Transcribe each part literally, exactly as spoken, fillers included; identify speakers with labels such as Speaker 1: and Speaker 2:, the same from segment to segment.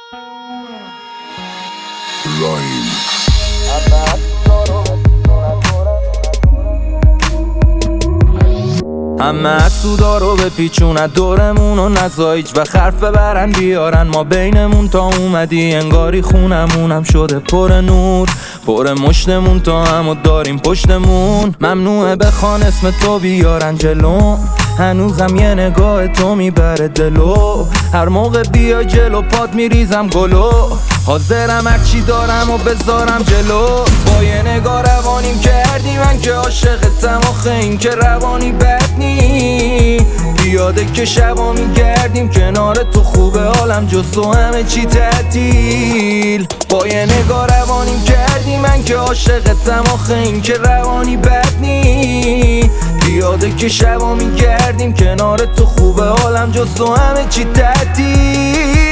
Speaker 1: رایم
Speaker 2: همه حسودا رو بپیچونن دورمون و نزایج و خرف ببرن بیارن ما بینمون تا اومدی انگاری خونمونم شده پر نور پر مشتمون تا همو داریم پشتمون ممنوعه بخوان اسم تو بیارن جلو هنوزم یه نگاه تو میبره دلو هر موقع بیا جلو پاد میریزم گلو حاضرم هرچی دارم و بذارم جلو با یه نگاه روانیم کردی من که عاشقتم آخه این که روانی بد نی بیاده که شبا میگردیم کنار تو خوبه حالم جز تو همه چی تعطیل با یه نگاه روانیم کردی من که عاشقتم آخه این که روانی بد نی بیاده که شبا میگردیم کنار تو خوبه حالم جز تو همه چی تعطیل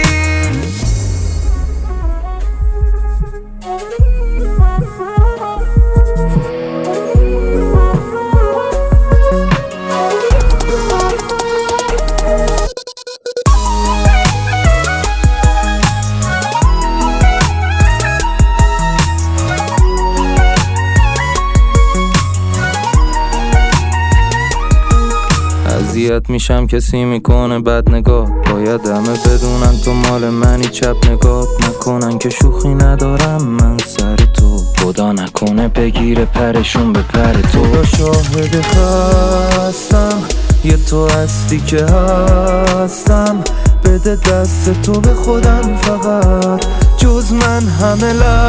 Speaker 2: اذیت میشم کسی میکنه بد نگاه باید همه بدونن تو مال منی چپ نگاه نکنن که شوخی ندارم من سر تو خدا نکنه بگیره پرشون به پر تو خدا شاهد خستم یه تو هستی که هستم بده دست تو به خودم فقط جز من همه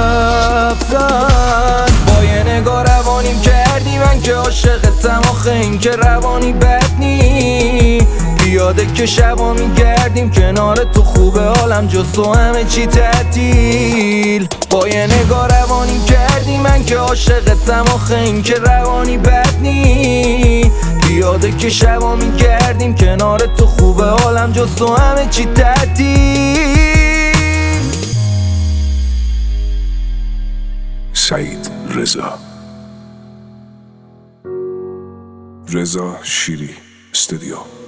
Speaker 2: لبزن با یه نگاه روانیم کردی من که عاشقتم آخه این که روانی بد نی بیاده که شبا میگردیم کنار تو خوبه حالم جز تو همه چی تعطیل با یه نگاه روانیم کردی من که عاشقتم آخه این که روانی بد نی بیاده که شبا میگردیم کنار تو خوبه حالم جز تو همه چی تعطیل
Speaker 1: سعید رضا رضا شیری استودیو.